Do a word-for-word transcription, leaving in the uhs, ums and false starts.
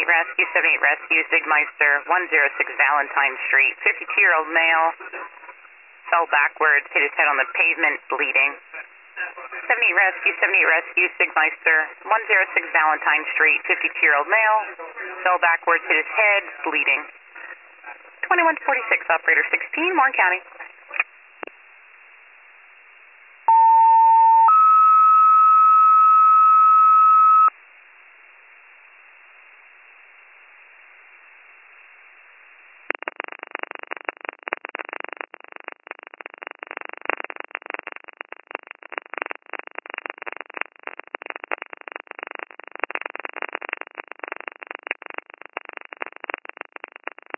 Rescue, seventy-eight Rescue, Sigmeister, one oh six Valentine Street. fifty-two-year-old male fell backwards, hit his head on the pavement, bleeding. seventy-eight Rescue, seventy-eight Rescue, Sigmeister, one oh six Valentine Street. fifty-two-year-old male fell backwards, hit his head, bleeding. twenty-one forty-six, Operator sixteen, Warren County.